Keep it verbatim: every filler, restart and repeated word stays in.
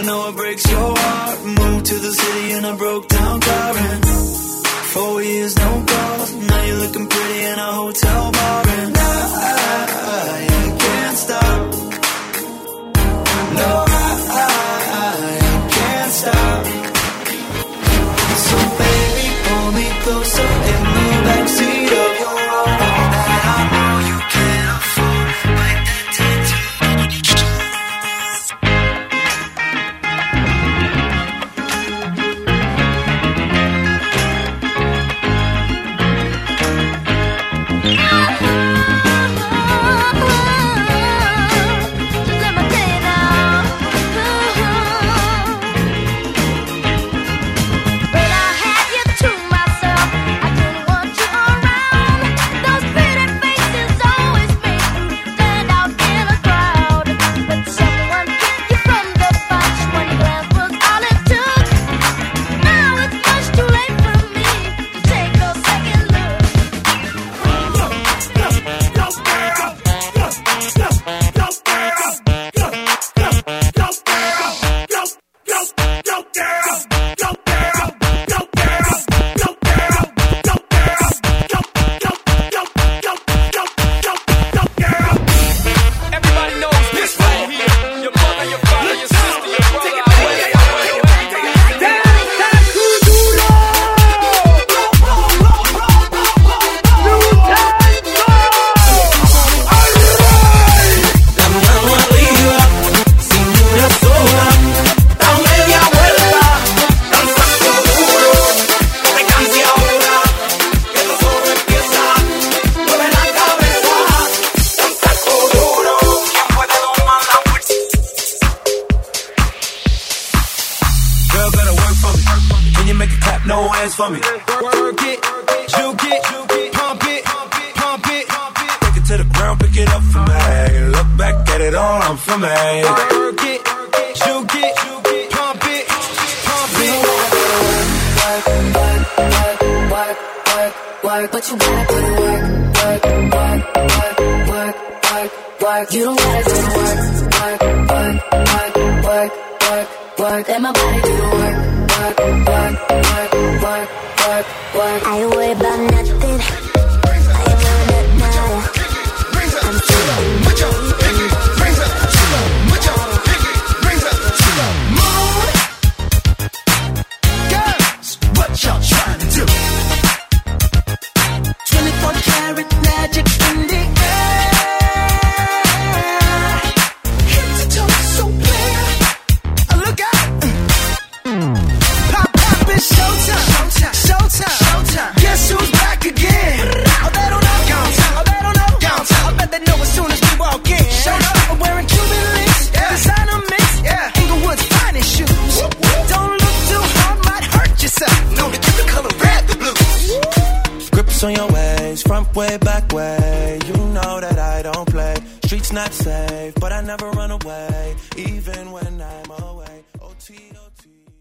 know it breaks your heart. Moved to the city in a broke down car and four years no calls. Now you're looking pretty in a hotel bar and I, I, I can't stop. No, I, I, I can't stop. So baby, pull me closer in the backseat of your Rover that I know you can't afford. Bite that tattoo. For me. Work it, juke it, pump it, pump it, take it to the ground, pick it up for me. Look back at it all, I'm for me. Work it, juke it, pump it, pump it. Work, work, work, work, work, work, but you gotta put it work, work, work, work, work, work, work. You don't gotta do the work, work, work, work, work, work, work. Let my body do the work, work, work, work, work, work, work. I ain't worried about nothing. I ain't worried about now. I'm feeling put your pinky rings up to the moon. Put your pinky rings up to the moon. Girls, what y'all trying to do? twenty-four karat magic in the air. Head to toe so clear. Look out. Pop, pop, it's showtime. Showtime, showtime, showtime. Guess who's back again? Oh, they don't know. Downtown, oh, they don't know. Downtown, I bet they know as soon as we walk in. Showed up, I'm wearing Cuban links. Yeah. Designer mix. Yeah. Inglewood's finest shoes. Whoop, whoop. Don't look too hard, might hurt yourself. Know to keep the color red, the blues. Grips on your ways, front way, back way. You know that I don't play. Streets not safe, but I never run away, even when I'm away. O T, O T.